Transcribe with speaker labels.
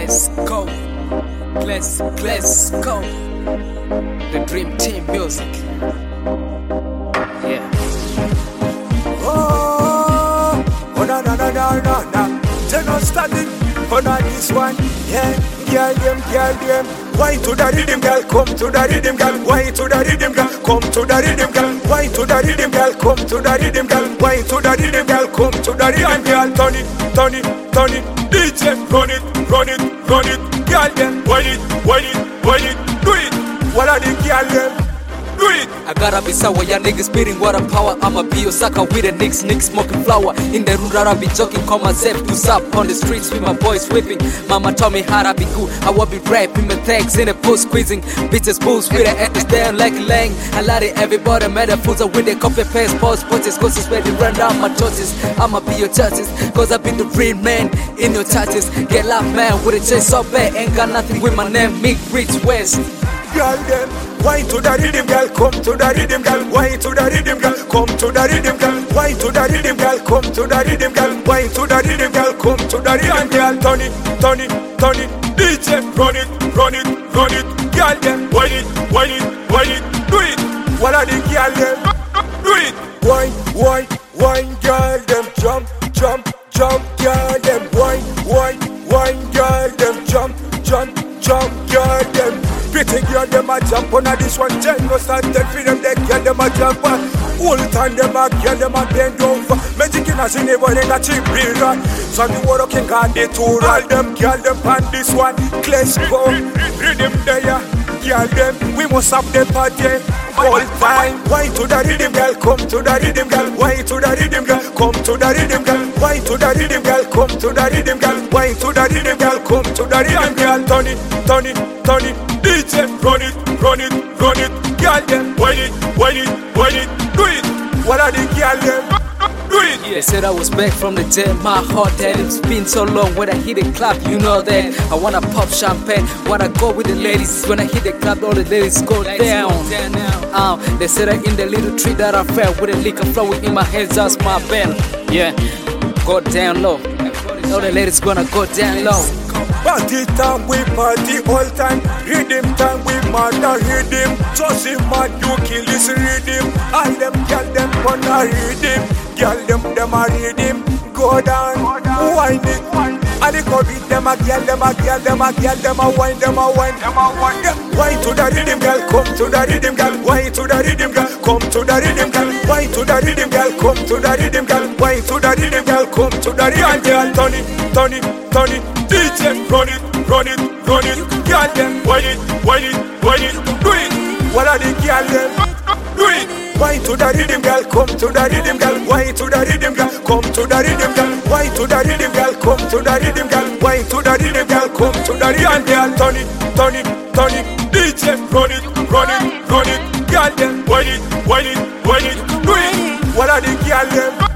Speaker 1: Let's go. Let's go. The Dream Team Music. Yeah.
Speaker 2: Oh, na. They not standing for this one. Yeah, girl them. Why to the rhythm, girl? Come to the rhythm, girl. Why to the rhythm, girl? Come to the rhythm, girl. Why to the rhythm, girl? Come to the rhythm, girl. Why to the rhythm, girl? Come to the rhythm, girl. Turn it. DJ, run it. Girl them, wine it, do it. What are the girl them? Do it.
Speaker 1: I gotta be sour, ya niggas spitting water power. I'ma be Osaka with the Knicks smoking flower. In the room, I be joking, call myself to up on the streets with my boys whipping. Mama told me how to be good. I will be rapping my tags in the post squeezing. Bitches boost with the actors down like a lang. I like it, everybody mad at fools with the copy paste post posts. Cause it's where they run down my torches. I'ma be your judges, cause I be the real man in your touches. Get loud man with a chest so bad. Ain't got nothing with my name, Mick Rich West.
Speaker 2: Girl them, why to the rhythm, girl? Come to the rhythm, girl. Why to the rhythm, girl? Come to the rhythm, girl. Why to the rhythm, girl? Come to the rhythm, girl. Why to the rhythm, girl? Come to the rhythm, girl. Turn it. DJ, run it. Girl them, wine it, do it. What are the girl them? Do it. Wine, girl them, jump, girl them. Wine, girl them, jump, girl them. Pretty girl them a jump on this one. Tell no start for them, they girl them a jump on. All time them a girl them a bend over. Magic in a cine but in a cheap rerun. So the world can get the tour. All them girl them on this one. Let's go. Rhythm there, girl them. We must have the party all time. Why to the rhythm, girl? Come to the rhythm, girl. Why to the rhythm, girl? Come to the rhythm, girl. Why to the rhythm, girl? Come to the rhythm, girl. Why to the rhythm, girl? Come to the rhythm, girl. Turn it. DJ, run it. Girl them, wine it, do it. What are the girl them? Do it.
Speaker 1: They said I was back from the dead. My heart had it's been so long. When I hit the club, you know that I wanna pop champagne. Wanna go with the ladies. When I hit the club, all the ladies go down. They said I in the little tree that I fell with a liquor flowing in my head, just my bell. Yeah, go down low. All the ladies gonna go down low.
Speaker 2: Party time, we party all time. Rhythm time, we murder rhythm. Just him mad, you kill this rhythm. All them girl them wanna rhythm. Girl them a rhythm. Go down, wine it. And the go beat them a girl, them a wine. Wine to the rhythm, girl. Come to the rhythm, girl. Wine to the rhythm, girl. Come to the rhythm, girl. Wine to the rhythm, girl. Come to the rhythm, girl. Wine to the rhythm, girl. Come to the rhythm, girl. Turn it. DJ, run it. Girl them, wine it, do it. What are the girl them? Do it. Wine to the rhythm, girl. Come to the rhythm, girl. Wine to the rhythm, girl. Come to the rhythm, girl. Wine to the rhythm, girl. Come to the rhythm, girl. Wine to the rhythm, girl. Come to the rhythm, girl. Turn it. DJ, run it. Girl them, wine it, do it. What are the girl them?